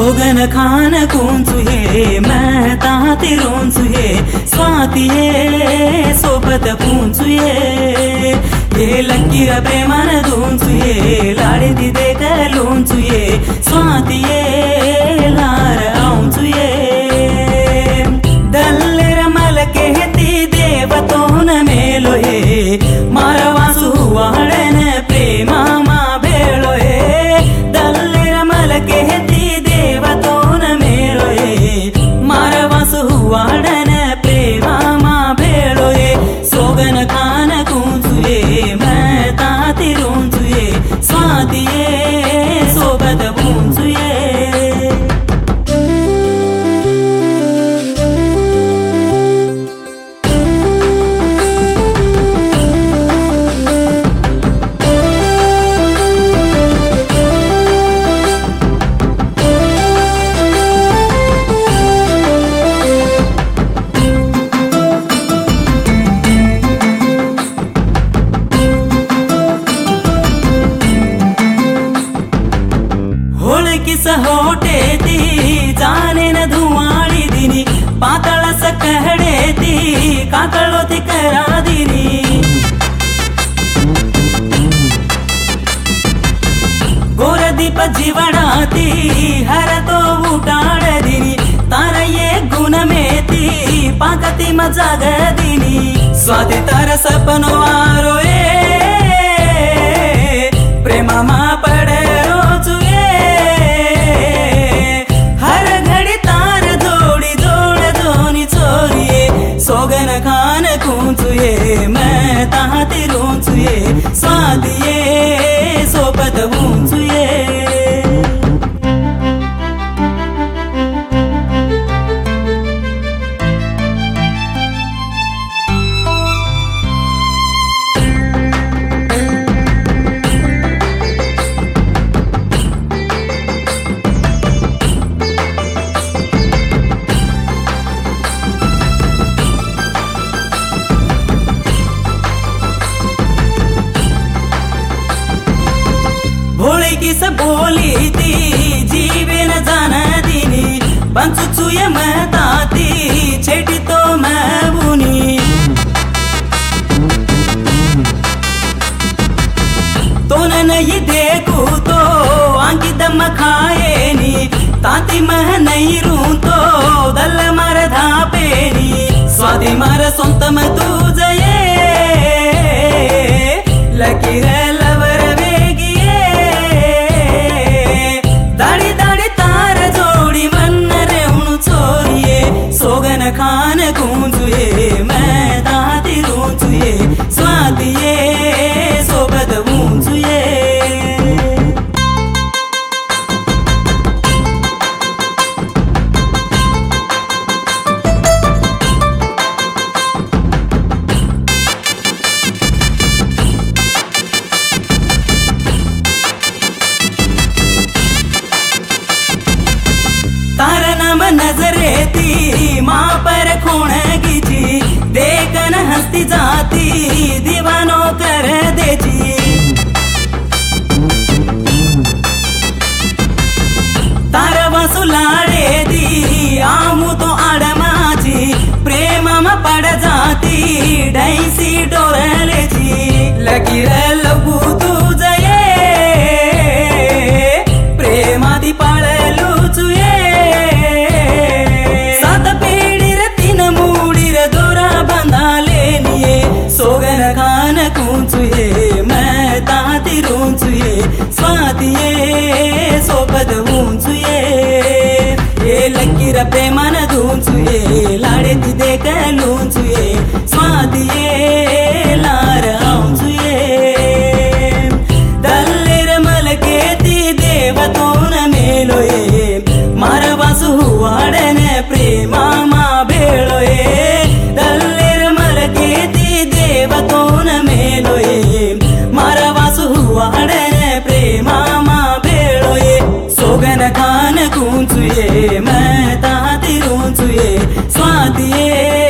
सोगन खान कुंचुये मैं ताती रोंचुये स्वातिये सोबत पूंचुये ये लक्कीर प्रेमान दोंचुये लाड़ेदी देख लोंचुये स्वातिये लार आउंचुये दल्लेर मलके ती देवतोन मेलोये मारवासु वाड़न प्रेमा मा बेलोये दल्लेर मलके वाड़न प्रेमा मा भेड़ोये सोगन खान कुंचुये मैं ताती रोंचुये स्वातिये सोबत पूंचुये होटे ती जाने न धुआड़ी दिनी पातळ सकहडे ती काकळोती करा दिनी गोरदीप जीवनाती हर तो उटाड दिनी तार ये गुण मेती पाकती मजाग दिनी स्वाती तार सपनो आरोये प्रेमा मा पडे सोगन खान कुंचुये मैं ताती रोंचुये स्वातिये सोबत पूंचुये किस बोली ती जीवे न जाना दिनी पंचुचुये मैं ताती छेटी तो मैं बुनी तो नहीं देखू तो आंकी दम खाए नी ताती मैं नहीं रू तो दल मार धापे नी स्वादी मार सोंत मैं तुझे लकीर लवर सोगन खान कुंचुये मैं ताती रोंचुये स्वातिये सोबत पूंचुये तारा नाम नजरे ती माँ पर खून कीजी देखन हंसती जाती दीवानो कर देजी तारा वसु लाड़े दी आमू तो आड़माजी प्रेम में पड़ जाती ढैसी डोरले जी लगी लगू तू जये प्रेमादी पाळलू चुये सोगन खान कुंचुये मैं ताती रोंचुये स्वातिये सोबत पूंचुये ये लकीर प्रेमान दोंचुये लाड़ेती देख लोंचुये स्वातिये लार आउंचुये दल्लेर मलकेती देवतोन मेलोये मारवासु वाड़न प्रेमा मा बेळोये दल्लेर मलकेती देवतोन मेलोये मारवासु वाड़न प्रेमा मा बेळोये सोगन खान कुंचुये मैं ताती रोंचुये स्वातिये